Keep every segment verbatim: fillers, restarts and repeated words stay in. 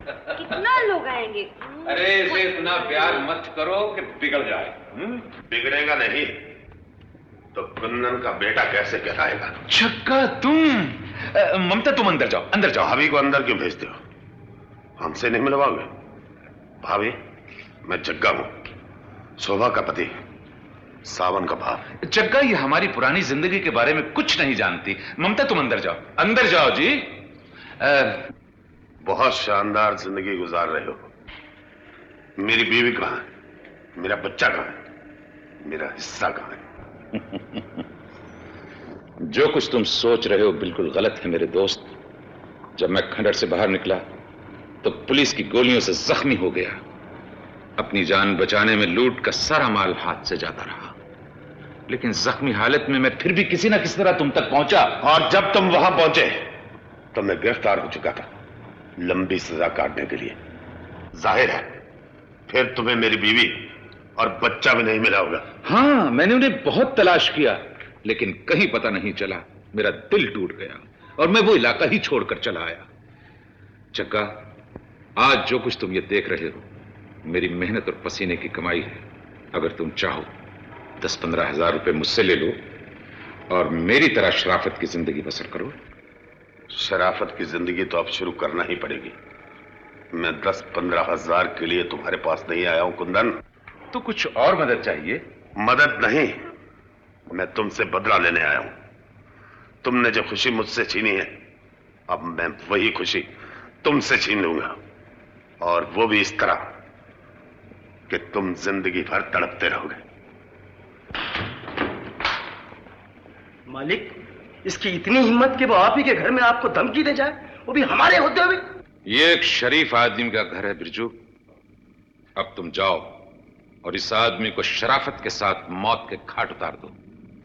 कितना लोग आएंगे? अरे इसे इतना प्यार मत करो कि बिगड़ जाए। हुँ? बिगड़ेगा नहीं तो कुंदन का बेटा कैसे कहलाएगा? चक्का तुम। ममता तुम अंदर जाओ, अंदर जाओ। भाभी को अंदर क्यों भेजते हो? हमसे नहीं मिलवाओगे? भाभी, मैं जग्गा हूं, शोभा का पति, सावन का भाव। जग्गा ये हमारी पुरानी जिंदगी के बारे में कुछ नहीं जानती। ममता तुम अंदर जाओ, अंदर जाओ जी। आ... बहुत शानदार जिंदगी गुजार रहे हो। मेरी बीवी कहां है? मेरा बच्चा कहां है? मेरा हिस्सा कहां है? जो कुछ तुम सोच रहे हो बिल्कुल गलत है मेरे दोस्त। जब मैं खंडर से बाहर निकला तो पुलिस की गोलियों से जख्मी हो गया। अपनी जान बचाने में लूट का सारा माल हाथ से जाता रहा, लेकिन जख्मी हालत में मैं फिर भी किसी ना किसी तरह तुम तक पहुंचा। और जब तुम वहां पहुंचे तो मैं गिरफ्तार हो चुका था, लंबी सजा काटने के लिए। जाहिर है फिर तुम्हें मेरी बीवी और बच्चा भी नहीं मिला होगा। हाँ, मैंने उन्हें बहुत तलाश किया, लेकिन कहीं पता नहीं चला। मेरा दिल टूट गया और मैं वो इलाका ही छोड़कर चला आया। चक्का, आज जो कुछ तुम ये देख रहे हो मेरी मेहनत और पसीने की कमाई है। अगर तुम चाहो दस पंद्रह हजार रुपए मुझसे ले लो और मेरी तरह शराफत की जिंदगी बसर करो। शराफत की जिंदगी तो अब शुरू करना ही पड़ेगी। मैं दस पंद्रह हजार के लिए तुम्हारे पास नहीं आया हूं कुंदन। तो कुछ और मदद चाहिए? मदद नहीं, मैं तुमसे बदला लेने आया हूं। तुमने जो खुशी मुझसे छीनी है, अब मैं वही खुशी तुमसे छीन लूंगा, और वो भी इस तरह कि तुम जिंदगी भर तड़पते रहोगे। मालिक, इसकी इतनी हिम्मत कि वो आप ही के घर में आपको धमकी दे जाए, वो भी हमारे होते हुए। ये एक शरीफ आदमी का घर है बिरजू। अब तुम जाओ और इस आदमी को शराफत के साथ मौत के घाट उतार दो।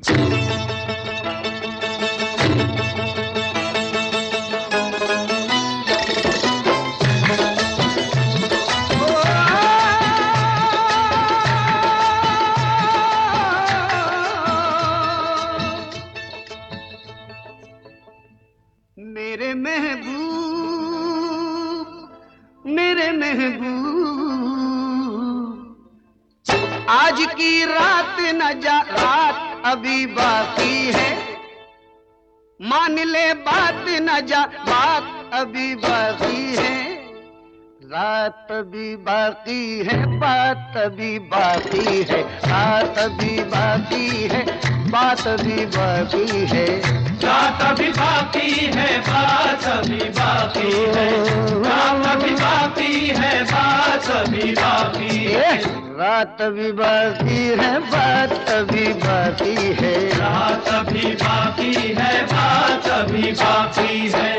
मेरे महबूब, मेरे महबूब, आज की रात न जा, रात अभी बाकी है। मान ले बात न जा, बात अभी बाकी है। रात अभी बाकी है, बात अभी बाकी है। रात अभी बाकी है, बात अभी बाकी है। रात अभी बाकी है, बात अभी बाकी है। रात अभी बाकी है, बात अभी बाकी है। रात अभी बाकी है, बात अभी बाकी है। रात अभी बाकी है, बात अभी बाकी है।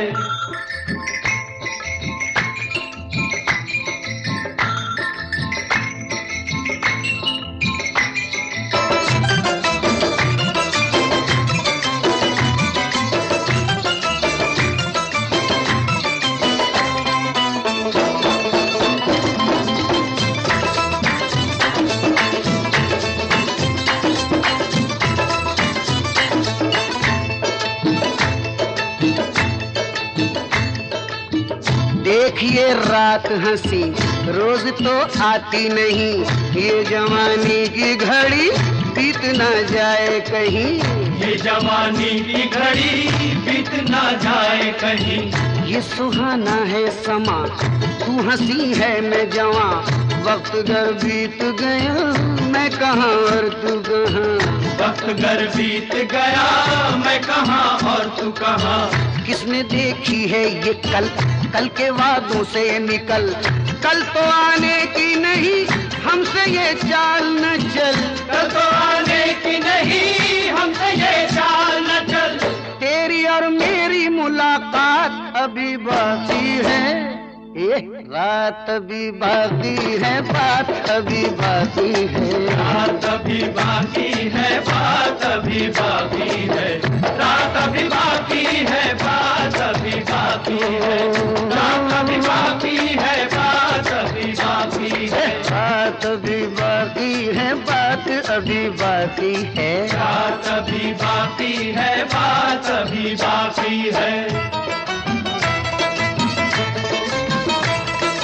देखिए रात हंसी रोज तो आती नहीं। ये जवानी की घड़ी बीत ना जाए कहीं। ये जवानी की घड़ी बीत ना जाए कहीं। ये सुहाना है समा, तू हंसी है मैं जवां। वक्त घर बीत गया, मैं कहाँ और तू कहाँ। वक्त घर बीत गया, मैं कहाँ और तू कहाँ। किसने देखी है ये कल, कल के वादों से निकल। कल तो आने की नहीं, हमसे ये चाल न चल। कल तो आने की नहीं, हमसे ये चाल न चल। तेरी और मेरी मुलाकात अभी बाकी है। ये रात अभी बाकी है, बात अभी बाकी है। रात अभी बाकी है, बात अभी बाकी है। रात अभी बाकी है, बात अभी बाकी है। रात अभी बाकी है, बात अभी बाकी है। रात अभी बाकी है, बात अभी बाकी है। रात अभी बाकी है, बात अभी बाकी है।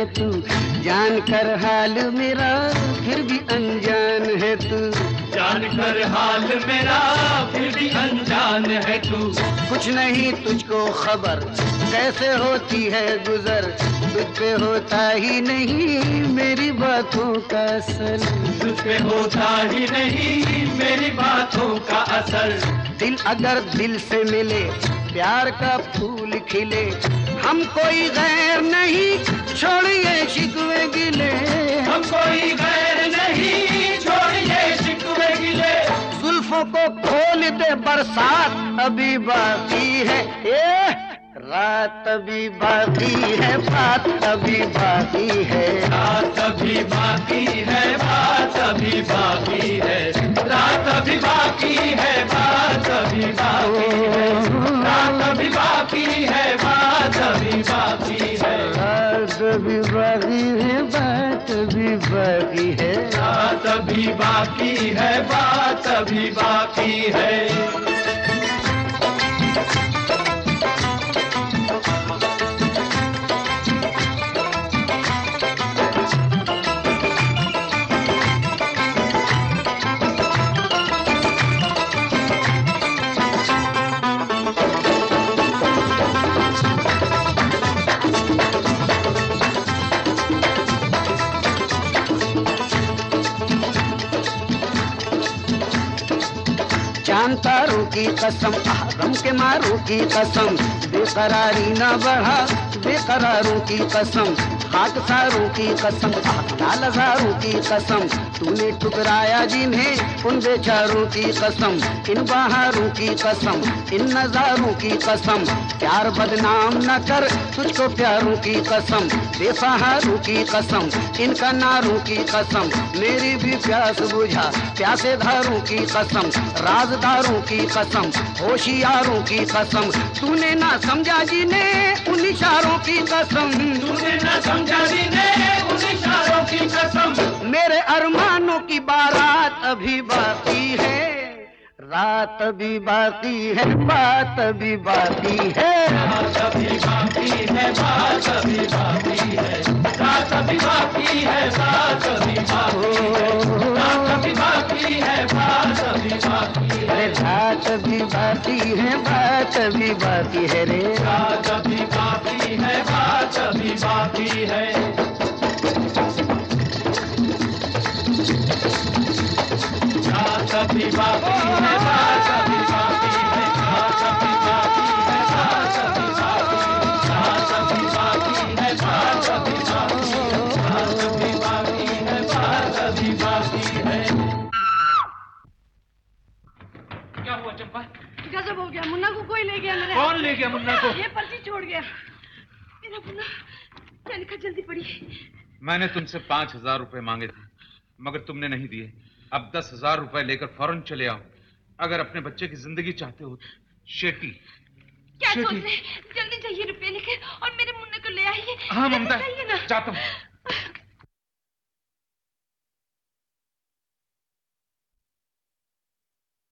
है तू, जान कर हाल मेरा फिर भी अनजान है तू। जान कर हाल मेरा फिर भी अनजान है तू। कुछ नहीं तुझको खबर कैसे होती है गुजर, तुझ पे होता ही नहीं मेरी बातों का असर। तुझ पे होता ही नहीं मेरी बातों का असर। दिल अगर दिल से मिले प्यार का फूल खिले, हम कोई गैर नहीं छोड़िए शिकवे गिले। हम कोई गैर नहीं छोड़िए शिकवे गिले। जुल्फों को खोल दे बरसात अभी बाकी है, ए रात अभी बाकी है, बात अभी बाकी है। रात अभी बाकी है, बात अभी बाकी है। रात अभी बाकी है, बात अभी बाकी है। रात अभी बाकी है, बात अभी बाकी है। रात अभी बाकी है, बात अभी बाकी है। रात अभी बाकी है, बात अभी बाकी है। चांद तारों की कसम, गम के मारों की कसम, बेकरारी न बढ़ा बेकरारों की कसम। खाक सारों की कसम, लाल हजारों की कसम, तूने ठुकराया जिन्हें उन बेचारों की कसम। इन बहारों की कसम, इन नजारों की कसम, प्यार बदनाम न कर तुझको प्यारों की कसम। बेसहारों की कसम, इन कनारों की कसम, मेरी भी प्यास बुझा प्यासे धारों की कसम। राजदारों की कसम, होशियारों की कसम, तूने ना समझा जिन्हें उन इशारों की कसम। तूने ना समझा जिन्हें उन इशारों की कसम। मेरे अरमानों की बारात अभी बाकी है, रात अभी बाकी है, बात अभी बाकी है। रात अभी बाकी है, बात अभी बाकी है। रात अभी बाकी है, बात अभी बाकी है। रात अभी बाकी है, बात अभी बाकी है। रात अभी बाकी है, बात अभी बाकी है रे। रात अभी बाकी है, बात अभी बाकी है। रात अभी बाकी है, बात अभी बाकी है। रात अभी बाकी है, बात अभी बाकी है। रात अभी बाकी है, बात अभी बाकी है। रात अभी बाकी है, बात अभी बाकी है। क्या हुआ चंपा? गजब हो गया, मुन्ना को कोई ले गया मेरे। कौन ले गया मुन्ना को? ये पर्ची छोड़ गया मेरा मुन्ना। क्या लिखा जल्दी पढ़िए। मैंने तुमसे पांच हजार रुपए मांगे थे मगर तुमने नहीं दिए। अब दस हजार रुपए लेकर फौरन चले आओ अगर अपने बच्चे की जिंदगी चाहते हो। शेटी क्या सोच रहे? जल्दी जाइए रुपये लेकर और मेरे मुन्ने को ले आइए। हाँ ममता, जाइए ना। जाता हूँ।